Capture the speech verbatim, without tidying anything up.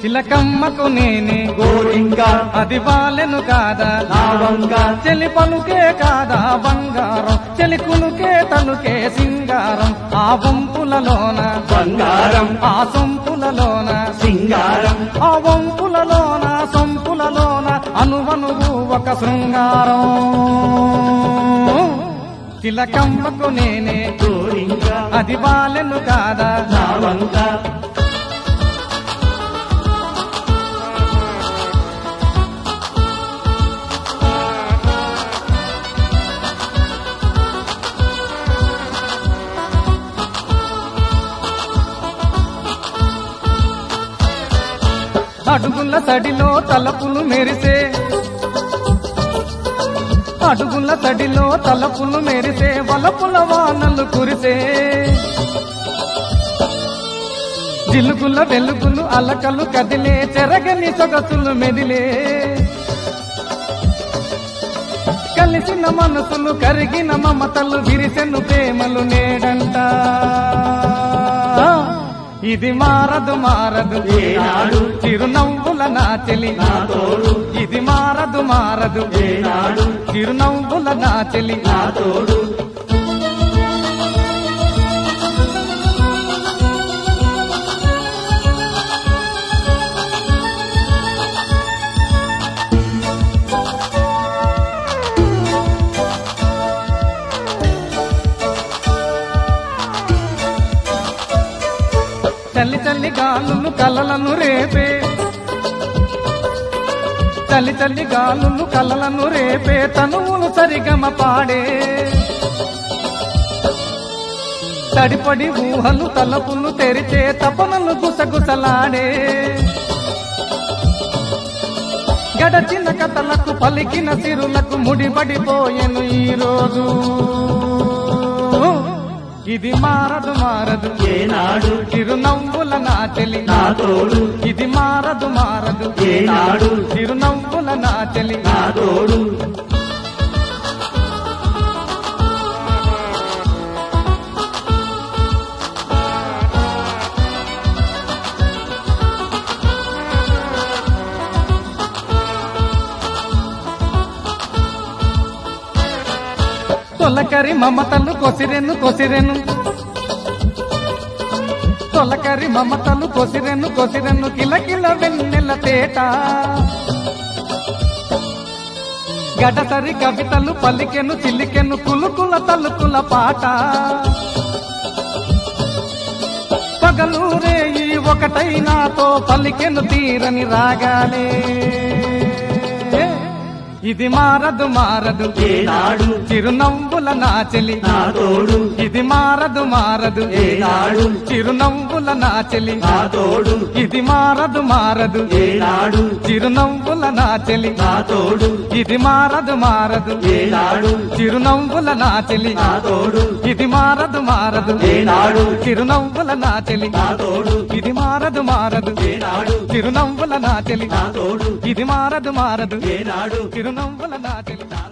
చిలకమ్మకు నేనే గోరింక అది బాలెను కాదా నా వంక చెలి పలుకే కాదా బంగారం చెలి కులుకే తలుకే సింగారం ఆ వంపులలోన బంగారం ఆ సొంపులలోన సింగారం ఆ వంపులలోన సొంపులలోన అనువనువు ఒక శృంగారం చిలకమ్మకు నేనే గోరింక అది బాలెను కాదా నా వంక అడుగుల సడిలో తలపులు మెరిసే అడుగుల సడిలో తలపులు మెరిసే వలపుల వానలు కురిసే జిలుగుల వెలుగులు అలకలు కదిలే చెరగని సొగసులు మెదిలే కలిసిన మనసులు కరిగిన మమతలు విరిసెను ప్రేమలు నేడంట ఇది మారదు మారదు ఏనాడు చిరునవ్వుల నా చెలి నా తోడు ఇది మారదు మారదు ఏనాడు చిరునవ్వుల నా చెలి నా తోడు చల్లి చల్లి గాలులు కలలను రేపే చల్లి చల్లి గాలులు కలలను రేపే తనువులు సరిగమ పాడే తడిపడి ఊహలు తలపులు తెరిచే తపనలు గుసగుసలాడే గడచిన కథలకు పలికిన సిరులకు ముడిపడిపోయెను ఈ రోజు ఇది మారదు మారదు ఏనాడు చిరునవ్వుల నా చెలి నా తోడు ఇది మారదు మారదు ఏనాడు చిరునవ్వుల నా చెలి నా తోడు తొలకరి మమతలు కొసిరెను కొసిరెను తొలకరి మమతలు కొసిరెను కొసిరెను కిలకిల వెన్నెల తేట గడసరి కవితలు పలికెను చిలికెను కులుకుల తలుకుల పాట పగలు రేయి ఒకటై నాతో పలికెను తీరని రాగాలే ఇది మారదు మారదు ఏనాడు చిరునవ్వుల నా చెలి నా తోడు ఇది మారదు మారదు ఏనాడు చిరునవ్వుల నా చెలి నా తోడు ఇది మారదు మారదు ఏనాడు చిరునవ్వుల నా చెలి నా తోడు ఇది మారదు మారదు ఏనాడు చిరునవ్వుల నా చెలి నా తోడు ఇది మారదు మారదు ఏనాడు చిరునవ్వుల నా చెలి నా తోడు ఇది మారదు మారదు ఏనాడు చిరునవ్వుల నా చెలి నా తోడు ఇది మారదు మారదు ఏనాడు చిరునవ్వుల నా చెలి